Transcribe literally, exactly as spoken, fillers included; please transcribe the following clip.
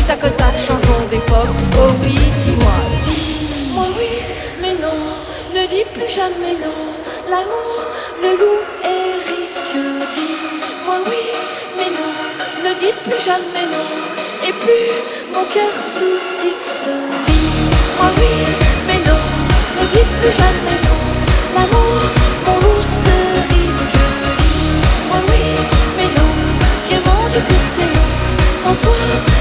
tac tac, changeons d'époque. Oh oui, dis-moi, dis-moi oui, mais non, ne dis plus jamais non. L'amour, le loup et risque. Dis-moi oui, mais non, ne dis plus jamais non. Et plus mon cœur sous X. Dis-moi oui, mais non, ne dis plus jamais non. L'amour, mon loup se risque. Dis-moi oui, mais non, que mon Dieu que c'est long. Sans toi